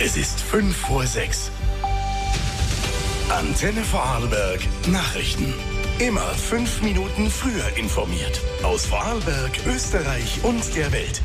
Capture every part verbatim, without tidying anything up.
Es ist fünf vor sechs. Antenne Vorarlberg Nachrichten. Immer fünf Minuten früher informiert. Aus Vorarlberg, Österreich und der Welt.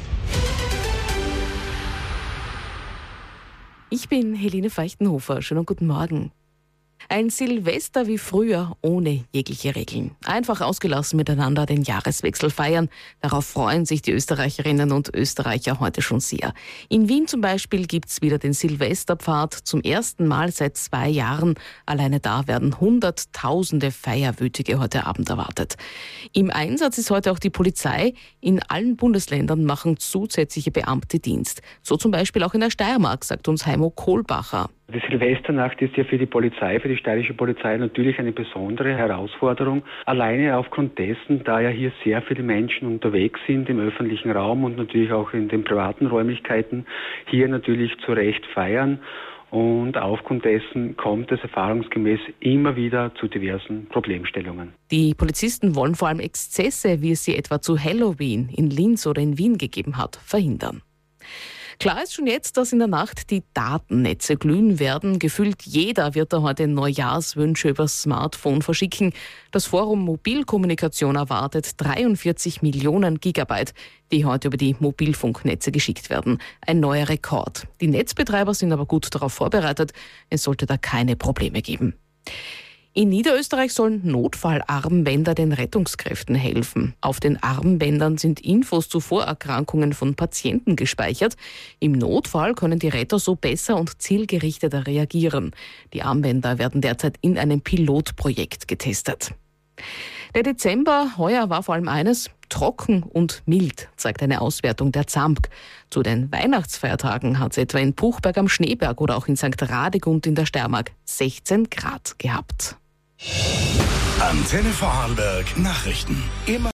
Ich bin Helene Feuchtenhofer. Schönen guten Morgen. Ein Silvester wie früher, ohne jegliche Regeln. Einfach ausgelassen miteinander den Jahreswechsel feiern. Darauf freuen sich die Österreicherinnen und Österreicher heute schon sehr. In Wien zum Beispiel gibt's wieder den Silvesterpfad zum ersten Mal seit zwei Jahren. Alleine da werden Hunderttausende Feierwütige heute Abend erwartet. Im Einsatz ist heute auch die Polizei. In allen Bundesländern machen zusätzliche Beamte Dienst. So zum Beispiel auch in der Steiermark, sagt uns Heimo Kohlbacher. Die Silvesternacht ist ja für die Polizei, für die steirische Polizei natürlich eine besondere Herausforderung. Alleine aufgrund dessen, da ja hier sehr viele Menschen unterwegs sind im öffentlichen Raum und natürlich auch in den privaten Räumlichkeiten, hier natürlich zu Recht feiern. Und aufgrund dessen kommt es erfahrungsgemäß immer wieder zu diversen Problemstellungen. Die Polizisten wollen vor allem Exzesse, wie es sie etwa zu Halloween in Linz oder in Wien gegeben hat, verhindern. Klar ist schon jetzt, dass in der Nacht die Datennetze glühen werden. Gefühlt jeder wird da heute Neujahrswünsche übers Smartphone verschicken. Das Forum Mobilkommunikation erwartet dreiundvierzig Millionen Gigabyte, die heute über die Mobilfunknetze geschickt werden. Ein neuer Rekord. Die Netzbetreiber sind aber gut darauf vorbereitet. Es sollte da keine Probleme geben. In Niederösterreich sollen Notfallarmbänder den Rettungskräften helfen. Auf den Armbändern sind Infos zu Vorerkrankungen von Patienten gespeichert. Im Notfall können die Retter so besser und zielgerichteter reagieren. Die Armbänder werden derzeit in einem Pilotprojekt getestet. Der Dezember heuer war vor allem eines: trocken und mild, zeigt eine Auswertung der Z A M K. Zu den Weihnachtsfeiertagen hat es etwa in Puchberg am Schneeberg oder auch in Sankt Radegund in der Steiermark sechzehn Grad gehabt. Antenne Vorarlberg Nachrichten. Immer